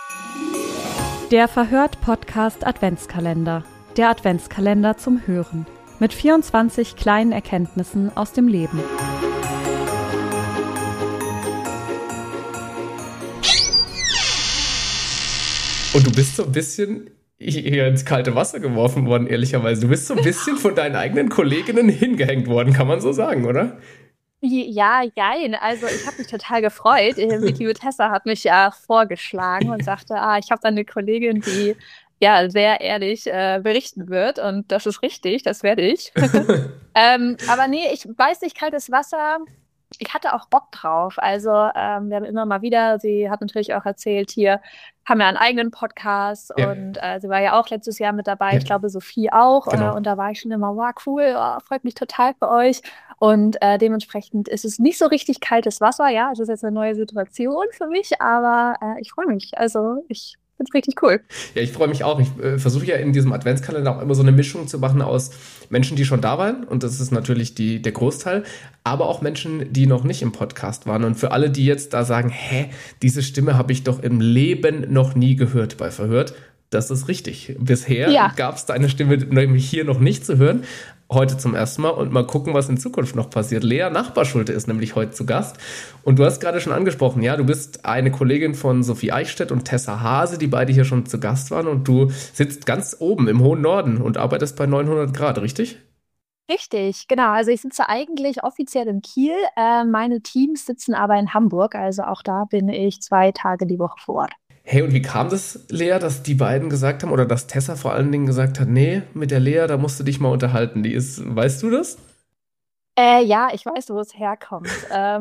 Der Verhört-Podcast Adventskalender. Der Adventskalender zum Hören. Mit 24 kleinen Erkenntnissen aus dem Leben. Und du bist so ein bisschen hier ins kalte Wasser geworfen worden, ehrlicherweise. Du bist so ein bisschen von deinen eigenen Kolleginnen hingehängt worden, kann man so sagen, oder? Ja, jein. Also ich habe mich total gefreut. Die liebe Tessa hat mich ja vorgeschlagen und sagte, ich habe da eine Kollegin, die ja sehr ehrlich berichten wird. Und das ist richtig, das werde ich. Aber nee, ich weiß nicht, kaltes Wasser. Ich hatte auch Bock drauf. Also wir haben immer mal wieder, sie hat natürlich auch erzählt, hier haben wir einen eigenen Podcast Ja. und sie war ja auch letztes Jahr mit dabei. Ja. Ich glaube, Sophie auch. Genau. Und da war ich schon immer, wow, cool, freut mich total für euch. Und dementsprechend ist es nicht so richtig kaltes Wasser. Ja, es ist jetzt eine neue Situation für mich, aber ich freue mich. Also ich finde es richtig cool. Ja, ich freue mich auch. Ich versuche ja in diesem Adventskalender auch immer so eine Mischung zu machen aus Menschen, die schon da waren. Und das ist natürlich der Großteil. Aber auch Menschen, die noch nicht im Podcast waren. Und für alle, die jetzt da sagen, diese Stimme habe ich doch im Leben noch nie gehört bei Verhört. Das ist richtig. Bisher gab es deine Stimme nämlich hier noch nicht zu hören. Heute zum ersten Mal und mal gucken, was in Zukunft noch passiert. Lea Nachbarschulte ist nämlich heute zu Gast. Und du hast gerade schon angesprochen, ja, du bist eine Kollegin von Sophie Eichstätt und Tessa Hase, die beide hier schon zu Gast waren. Und du sitzt ganz oben im hohen Norden und arbeitest bei 900 Grad, richtig? Richtig, genau. Also ich sitze eigentlich offiziell in Kiel. Meine Teams sitzen aber in Hamburg. Also auch da bin ich 2 Tage die Woche vor Ort. Hey, und wie kam das, Lea, dass die beiden gesagt haben, oder dass Tessa vor allen Dingen gesagt hat, nee, mit der Lea, da musst du dich mal unterhalten. Weißt du das? Ja, ich weiß, wo es herkommt.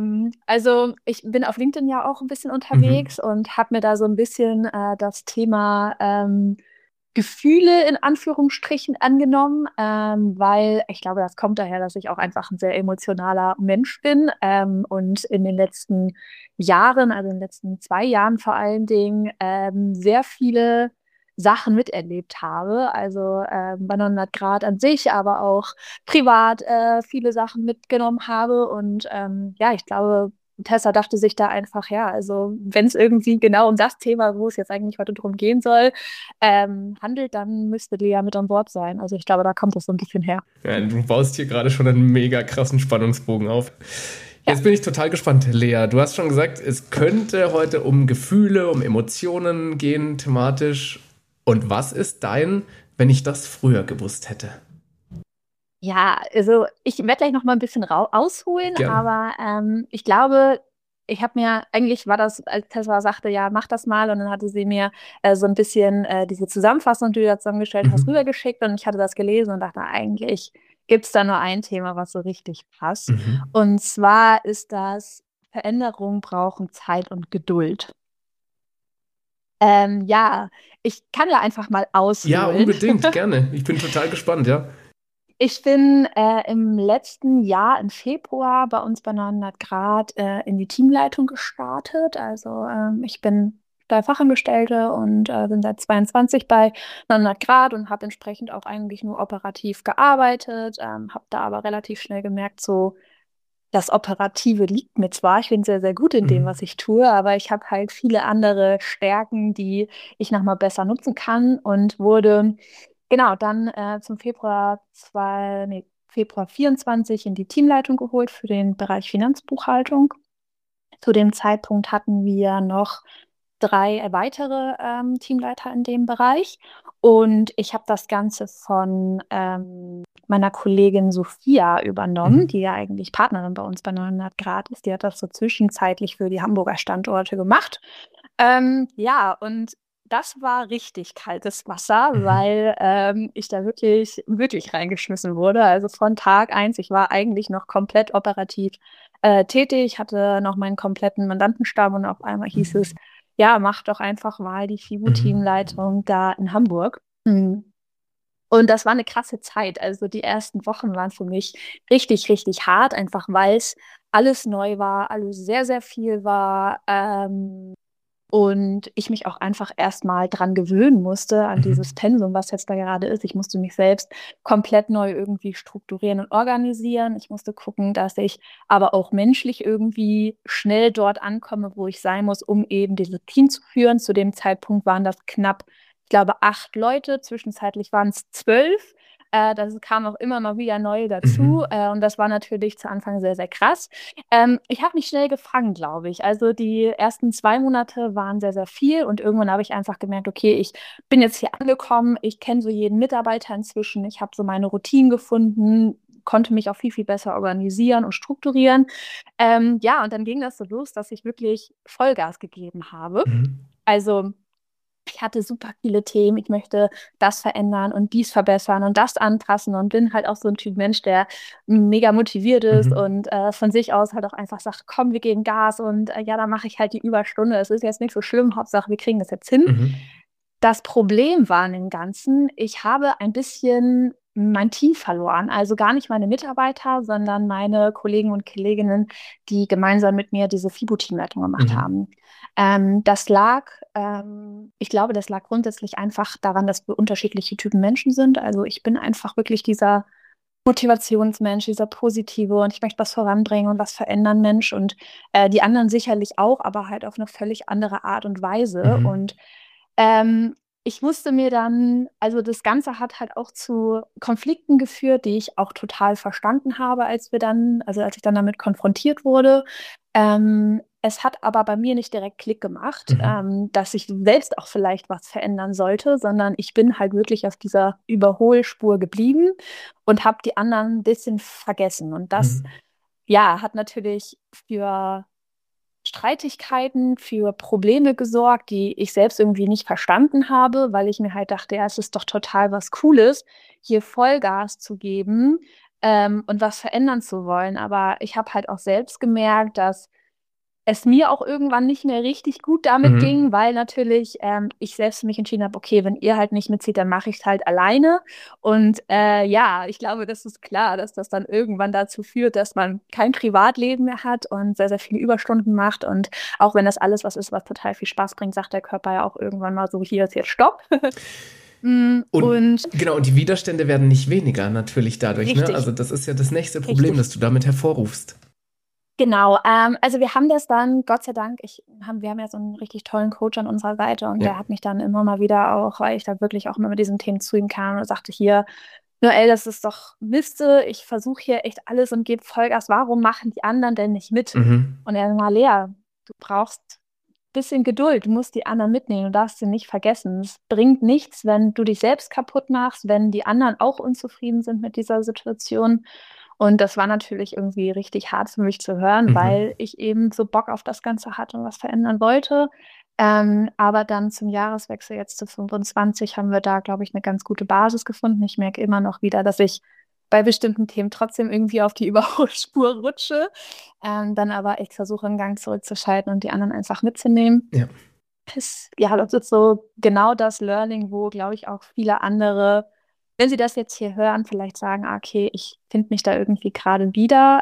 Also ich bin auf LinkedIn ja auch ein bisschen unterwegs und habe mir da so ein bisschen das Thema Gefühle in Anführungsstrichen angenommen, weil ich glaube, das kommt daher, dass ich auch einfach ein sehr emotionaler Mensch bin und in den letzten Jahren, also in den letzten 2 Jahren vor allen Dingen, sehr viele Sachen miterlebt habe. Also bei 900 Grad an sich, aber auch privat viele Sachen mitgenommen habe. Und ja, ich glaube, Tessa dachte sich da einfach, ja, also wenn es irgendwie genau um das Thema, wo es jetzt eigentlich heute drum gehen soll, handelt, dann müsste Lea mit an Bord sein. Also ich glaube, da kommt das so ein bisschen her. Ja, du baust hier gerade schon einen mega krassen Spannungsbogen auf. Jetzt bin ich total gespannt, Lea. Du hast schon gesagt, es könnte heute um Gefühle, um Emotionen gehen, thematisch. Und was ist wenn ich das früher gewusst hätte? Ja, also ich werde gleich noch mal ein bisschen ausholen, Gerne. aber ich glaube, eigentlich war das, als Tessa sagte, ja, mach das mal, und dann hatte sie mir so ein bisschen diese Zusammenfassung, die du da zusammengestellt hast, rübergeschickt, und ich hatte das gelesen und dachte, eigentlich gibt es da nur ein Thema, was so richtig passt. Und zwar ist das: Veränderungen brauchen Zeit und Geduld. Ja, ich kann ja einfach mal ausholen. Ja, unbedingt, gerne. Ich bin total gespannt, ja. Ich bin im letzten Jahr im Februar bei uns bei 900 Grad in die Teamleitung gestartet. Also ich bin da Fachangestellte und bin seit 22 bei 900 Grad und habe entsprechend auch eigentlich nur operativ gearbeitet. Habe da aber relativ schnell gemerkt, so das Operative liegt mir zwar, ich bin sehr, sehr gut in dem, was ich tue, aber ich habe halt viele andere Stärken, die ich nochmal besser nutzen kann, und wurde genau dann zum Februar 24 in die Teamleitung geholt für den Bereich Finanzbuchhaltung. Zu dem Zeitpunkt hatten wir noch 3 weitere Teamleiter in dem Bereich. Und ich habe das Ganze von meiner Kollegin Sophia übernommen, die ja eigentlich Partnerin bei uns bei 900 Grad ist. Die hat das so zwischenzeitlich für die Hamburger Standorte gemacht. Ja, und das war richtig kaltes Wasser, weil ich da wirklich, wirklich reingeschmissen wurde. Also von Tag 1, ich war eigentlich noch komplett operativ tätig, hatte noch meinen kompletten Mandantenstamm, und auf einmal hieß es, ja, mach doch einfach mal die FIBO-Teamleitung da in Hamburg. Und das war eine krasse Zeit. Also die ersten Wochen waren für mich richtig, richtig hart, einfach weil es alles neu war, alles sehr, sehr viel war. Und ich mich auch einfach erstmal dran gewöhnen musste, an dieses Mhm. Pensum, was jetzt da gerade ist. Ich musste mich selbst komplett neu irgendwie strukturieren und organisieren. Ich musste gucken, dass ich aber auch menschlich irgendwie schnell dort ankomme, wo ich sein muss, um eben dieses Team zu führen. Zu dem Zeitpunkt waren das knapp, ich glaube, 8 Leute. Zwischenzeitlich waren es 12. Das kam auch immer mal wieder neu dazu. Mhm. Und das war natürlich zu Anfang sehr, sehr krass. Ich habe mich schnell gefangen, glaube ich. Also die ersten 2 Monate waren sehr, sehr viel und irgendwann habe ich einfach gemerkt, okay, ich bin jetzt hier angekommen, ich kenne so jeden Mitarbeiter inzwischen, ich habe so meine Routinen gefunden, konnte mich auch viel, viel besser organisieren und strukturieren. Ja, und dann ging das so los, dass ich wirklich Vollgas gegeben habe. Mhm. Also ich hatte super viele Themen. Ich möchte das verändern und dies verbessern und das anpassen und bin halt auch so ein Typ Mensch, der mega motiviert ist Mhm. und von sich aus halt auch einfach sagt, komm, wir geben Gas und ja, dann mache ich halt die Überstunde. Es ist jetzt nicht so schlimm, Hauptsache, wir kriegen das jetzt hin. Mhm. Das Problem war an dem Ganzen, ich habe ein bisschen mein Team verloren. Also gar nicht meine Mitarbeiter, sondern meine Kollegen und Kolleginnen, die gemeinsam mit mir diese FIBO-Teamleitung gemacht Mhm. haben. Ich glaube, das lag grundsätzlich einfach daran, dass wir unterschiedliche Typen Menschen sind. Also ich bin einfach wirklich dieser Motivationsmensch, dieser positive und ich möchte was voranbringen und was verändern Mensch und die anderen sicherlich auch, aber halt auf eine völlig andere Art und Weise. Mhm. Und ähm, ich musste mir dann, also das Ganze hat halt auch zu Konflikten geführt, die ich auch total verstanden habe, als ich dann damit konfrontiert wurde. Es hat aber bei mir nicht direkt Klick gemacht, Mhm. dass ich selbst auch vielleicht was verändern sollte, sondern ich bin halt wirklich auf dieser Überholspur geblieben und habe die anderen ein bisschen vergessen. Und das, Mhm. ja, hat natürlich für Streitigkeiten, für Probleme gesorgt, die ich selbst irgendwie nicht verstanden habe, weil ich mir halt dachte, ja, es ist doch total was Cooles, hier Vollgas zu geben, und was verändern zu wollen. Aber ich habe halt auch selbst gemerkt, dass es mir auch irgendwann nicht mehr richtig gut damit Mhm. ging, weil natürlich ich selbst für mich entschieden habe, okay, wenn ihr halt nicht mitzieht, dann mache ich es halt alleine. Und ja, ich glaube, das ist klar, dass das dann irgendwann dazu führt, dass man kein Privatleben mehr hat und sehr, sehr viele Überstunden macht. Und auch wenn das alles was ist, was total viel Spaß bringt, sagt der Körper ja auch irgendwann mal so, hier ist jetzt Stopp. Und Und genau, und die Widerstände werden nicht weniger natürlich dadurch, ne? richtig, Also das ist ja das nächste Problem, richtig. das du damit hervorrufst. Genau, also wir haben das dann, Gott sei Dank, wir haben ja so einen richtig tollen Coach an unserer Seite und Ja. der hat mich dann immer mal wieder auch, weil ich da wirklich auch immer mit diesen Themen zu ihm kam und sagte, hier, Noel, das ist doch Miste, ich versuche hier echt alles und gebe Vollgas, warum machen die anderen denn nicht mit? Mhm. Und er war Lea, du brauchst ein bisschen Geduld, du musst die anderen mitnehmen, du darfst sie nicht vergessen. Es bringt nichts, wenn du dich selbst kaputt machst, wenn die anderen auch unzufrieden sind mit dieser Situation. Und das war natürlich irgendwie richtig hart für mich zu hören, Mhm. weil ich eben so Bock auf das Ganze hatte und was verändern wollte. Aber dann zum Jahreswechsel jetzt zu 25 haben wir da, glaube ich, eine ganz gute Basis gefunden. Ich merke immer noch wieder, dass ich bei bestimmten Themen trotzdem irgendwie auf die Überholspur rutsche, dann aber echt versuche, einen Gang zurückzuschalten und die anderen einfach mitzunehmen. Ja. Ja, das ist so genau das Learning, wo, glaube ich, auch viele andere, wenn sie das jetzt hier hören, vielleicht sagen, ah, okay, ich finde mich da irgendwie gerade wieder.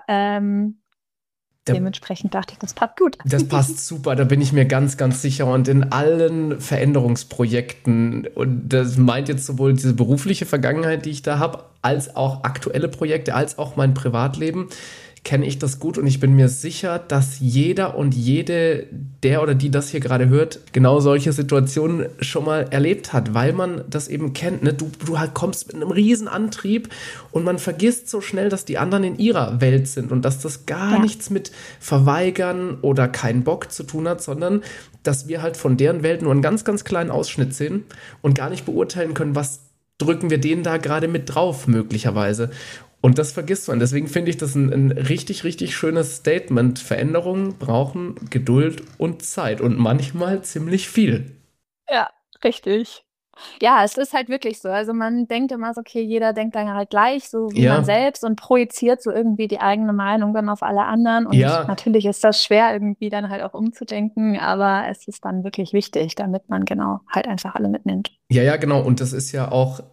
Da, Dementsprechend dachte ich, das passt gut. Das passt super, da bin ich mir ganz, ganz sicher. Und in allen Veränderungsprojekten, und das meint jetzt sowohl diese berufliche Vergangenheit, die ich da habe, als auch aktuelle Projekte, als auch mein Privatleben, kenne ich das gut und ich bin mir sicher, dass jeder und jede, der oder die das hier gerade hört, genau solche Situationen schon mal erlebt hat, weil man das eben kennt. Ne? Du halt kommst mit einem riesen Antrieb und man vergisst so schnell, dass die anderen in ihrer Welt sind und dass das gar Ja, nichts mit Verweigern oder keinen Bock zu tun hat, sondern dass wir halt von deren Welt nur einen ganz, ganz kleinen Ausschnitt sehen und gar nicht beurteilen können, was drücken wir denen da gerade mit drauf, möglicherweise. Und das vergisst man. Deswegen finde ich das ein richtig, richtig schönes Statement. Veränderungen brauchen Geduld und Zeit und manchmal ziemlich viel. ja, richtig. Ja, es ist halt wirklich so. Also man denkt immer so, okay, jeder denkt dann halt gleich, so wie man Ja, selbst und projiziert so irgendwie die eigene Meinung dann auf alle anderen. Und ja, natürlich ist das schwer, irgendwie dann halt auch umzudenken, aber es ist dann wirklich wichtig, damit man genau halt einfach alle mitnimmt. ja, genau. Und das ist ja auch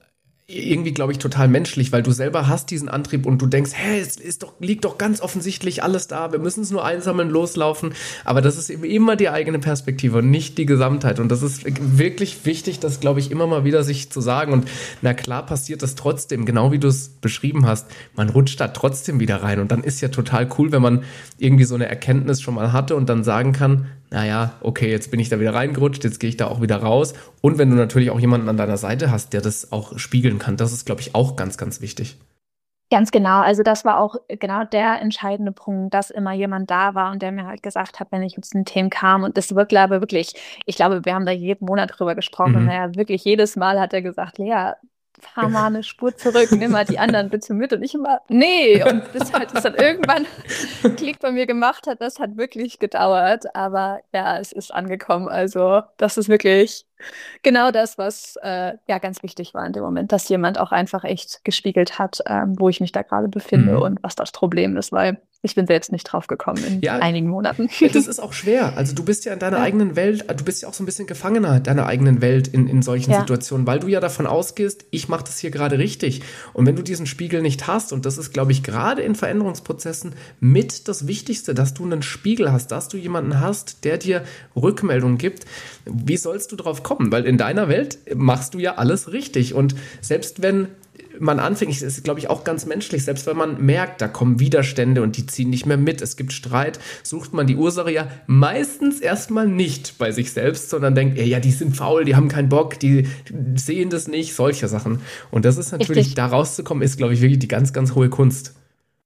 irgendwie, glaube ich, total menschlich, weil du selber hast diesen Antrieb und du denkst, hey, liegt doch ganz offensichtlich alles da, wir müssen es nur einsammeln, loslaufen, aber das ist eben immer die eigene Perspektive und nicht die Gesamtheit und das ist wirklich wichtig, das, glaube ich, immer mal wieder sich zu sagen und na klar passiert das trotzdem, genau wie du es beschrieben hast, man rutscht da trotzdem wieder rein und dann ist ja total cool, wenn man irgendwie so eine Erkenntnis schon mal hatte und dann sagen kann, naja, okay, jetzt bin ich da wieder reingerutscht, jetzt gehe ich da auch wieder raus. Und wenn du natürlich auch jemanden an deiner Seite hast, der das auch spiegeln kann, das ist, glaube ich, auch ganz, ganz wichtig. Ganz genau. Also das war auch genau der entscheidende Punkt, dass immer jemand da war und der mir halt gesagt hat, wenn ich mit den Themen kam. Und das wirklich, aber wirklich, ich glaube, wir haben da jeden Monat drüber gesprochen. Und er wirklich jedes Mal hat er gesagt, Lea, fahr mal eine Spur zurück, nimm mal die anderen bitte mit. Und ich immer, nee. Und bis halt es dann irgendwann Klick bei mir gemacht hat, das hat wirklich gedauert. Aber ja, es ist angekommen. Also das ist wirklich genau das, was ja ganz wichtig war in dem Moment, dass jemand auch einfach echt gespiegelt hat, wo ich mich da gerade befinde und was das Problem ist, weil ich bin selbst nicht drauf gekommen in einigen Monaten. Das ist auch schwer. Also du bist ja in deiner eigenen Welt, du bist ja auch so ein bisschen Gefangener deiner eigenen Welt in solchen Situationen, weil du ja davon ausgehst, ich mache das hier gerade richtig. Und wenn du diesen Spiegel nicht hast, und das ist, glaube ich, gerade in Veränderungsprozessen mit das Wichtigste, dass du einen Spiegel hast, dass du jemanden hast, der dir Rückmeldung gibt, wie sollst du drauf kommen? Weil in deiner Welt machst du ja alles richtig. Und selbst wenn man anfängt, das ist, glaube ich, auch ganz menschlich, selbst wenn man merkt, da kommen Widerstände und die ziehen nicht mehr mit, es gibt Streit, sucht man die Ursache ja meistens erstmal nicht bei sich selbst, sondern denkt, ja, die sind faul, die haben keinen Bock, die sehen das nicht, solche Sachen. Und das ist natürlich, da rauszukommen, ist, glaube ich, wirklich die ganz, ganz hohe Kunst.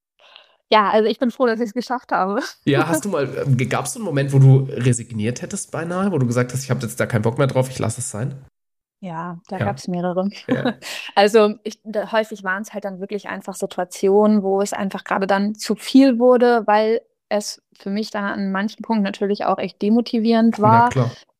Ja, also ich bin froh, dass ich es geschafft habe. Ja, gab es so einen Moment, wo du resigniert hättest beinahe, wo du gesagt hast, ich habe jetzt da keinen Bock mehr drauf, ich lasse es sein? Ja, da gab es mehrere. Ja. Häufig waren es halt dann wirklich einfach Situationen, wo es einfach gerade dann zu viel wurde, weil es für mich dann an manchen Punkten natürlich auch echt demotivierend war,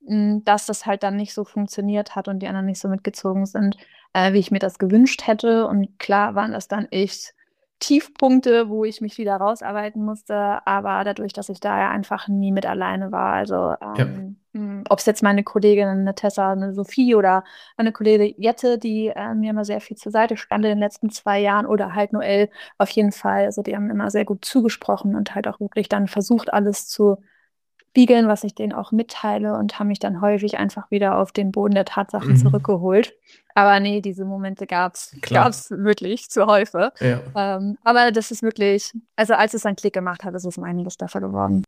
dass das halt dann nicht so funktioniert hat und die anderen nicht so mitgezogen sind, wie ich mir das gewünscht hätte. Und klar waren das dann echt Tiefpunkte, wo ich mich wieder rausarbeiten musste, aber dadurch, dass ich da ja einfach nie mit alleine war, also ob es jetzt meine Kollegin, eine Tessa, eine Sophie oder meine Kollegin Jette, die mir immer sehr viel zur Seite stand in den letzten 2 Jahren oder halt Noel, auf jeden Fall, also die haben immer sehr gut zugesprochen und halt auch wirklich dann versucht, alles zu spiegeln, was ich denen auch mitteile und haben mich dann häufig einfach wieder auf den Boden der Tatsachen zurückgeholt. Aber nee, diese Momente gab's wirklich zu Häufig. Ja. Aber das ist wirklich, also als es einen Klick gemacht hat, ist es um einiges besser geworden.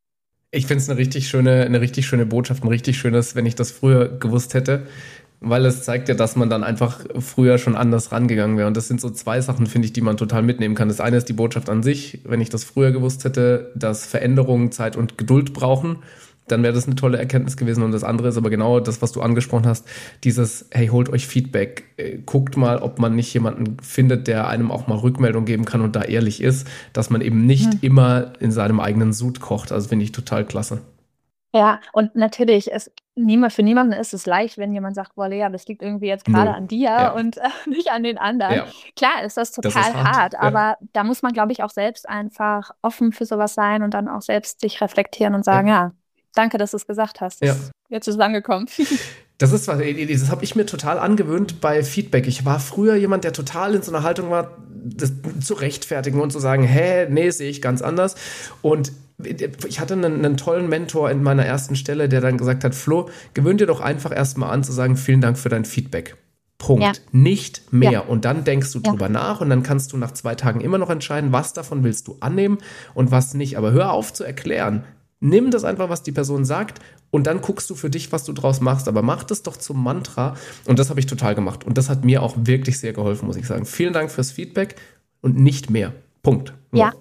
Ich finde es eine richtig schöne Botschaft, ein richtig schönes, wenn ich das früher gewusst hätte, weil es zeigt ja, dass man dann einfach früher schon anders rangegangen wäre. Und das sind so 2 Sachen, finde ich, die man total mitnehmen kann. Das eine ist die Botschaft an sich. Wenn ich das früher gewusst hätte, dass Veränderungen Zeit und Geduld brauchen, dann wäre das eine tolle Erkenntnis gewesen. Und das andere ist aber genau das, was du angesprochen hast, dieses, hey, holt euch Feedback, guckt mal, ob man nicht jemanden findet, der einem auch mal Rückmeldung geben kann und da ehrlich ist, dass man eben nicht immer in seinem eigenen Sud kocht. Also finde ich total klasse. Ja, und natürlich, für niemanden ist es leicht, wenn jemand sagt, boah, Lea, das liegt irgendwie jetzt gerade an dir und nicht an den anderen. Ja. Klar ist das total hart, aber da muss man, glaube ich, auch selbst einfach offen für sowas sein und dann auch selbst sich reflektieren und sagen, ja danke, dass du es gesagt hast. Jetzt ist es angekommen. Das habe ich mir total angewöhnt bei Feedback. Ich war früher jemand, der total in so einer Haltung war, das zu rechtfertigen und zu sagen, nee, sehe ich ganz anders. Und ich hatte einen tollen Mentor in meiner ersten Stelle, der dann gesagt hat, Flo, gewöhn dir doch einfach erstmal an zu sagen, vielen Dank für dein Feedback. Punkt. Ja. Nicht mehr. Ja. Und dann denkst du drüber nach und dann kannst du nach 2 Tagen immer noch entscheiden, was davon willst du annehmen und was nicht. Aber hör auf zu erklären. Nimm das einfach, was die Person sagt und dann guckst du für dich, was du draus machst. Aber mach das doch zum Mantra und das habe ich total gemacht. Und das hat mir auch wirklich sehr geholfen, muss ich sagen. Vielen Dank fürs Feedback und nicht mehr. Punkt.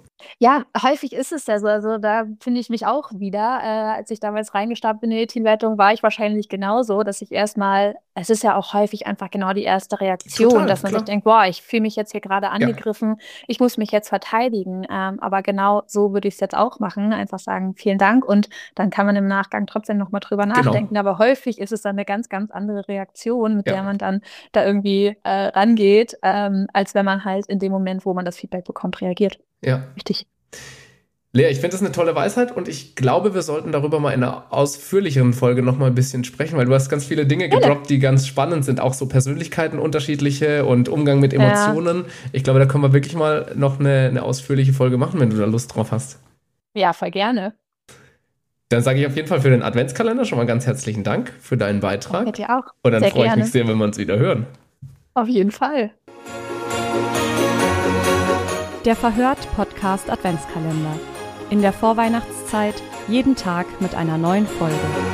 Ja, häufig ist es ja so. Also da finde ich mich auch wieder. Als ich damals reingestartet bin in die Teamleitung, war ich wahrscheinlich genauso, dass ich erstmal, es ist ja auch häufig einfach genau die erste Reaktion, dass man sich denkt, boah, ich fühle mich jetzt hier gerade angegriffen, ich muss mich jetzt verteidigen. Aber genau so würde ich es jetzt auch machen, einfach sagen, vielen Dank und dann kann man im Nachgang trotzdem nochmal drüber nachdenken. Aber häufig ist es dann eine ganz, ganz andere Reaktion, mit der man dann da irgendwie rangeht, als wenn man halt in dem Moment, wo man das Feedback bekommt, reagiert. Ja. Richtig. Lea, ich finde das eine tolle Weisheit und ich glaube, wir sollten darüber mal in einer ausführlicheren Folge noch mal ein bisschen sprechen, weil du hast ganz viele Dinge gedroppt, die ganz spannend sind, auch so Persönlichkeiten unterschiedliche und Umgang mit Emotionen. Ja. Ich glaube, da können wir wirklich mal noch eine ausführliche Folge machen, wenn du da Lust drauf hast. Ja, voll gerne. Dann sage ich auf jeden Fall für den Adventskalender schon mal ganz herzlichen Dank für deinen Beitrag. Danke dir auch. Und dann freue ich mich sehr, wenn wir uns wieder hören. Auf jeden Fall. Der Verhört-Podcast Adventskalender. In der Vorweihnachtszeit jeden Tag mit einer neuen Folge.